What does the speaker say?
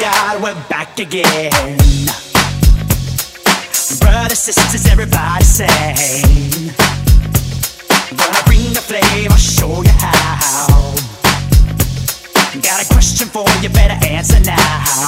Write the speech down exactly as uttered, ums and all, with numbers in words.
God, we're back again. Brothers, sisters, everybody sing. Gonna bring the flame, I'll show you how. Got a question for you, better answer now.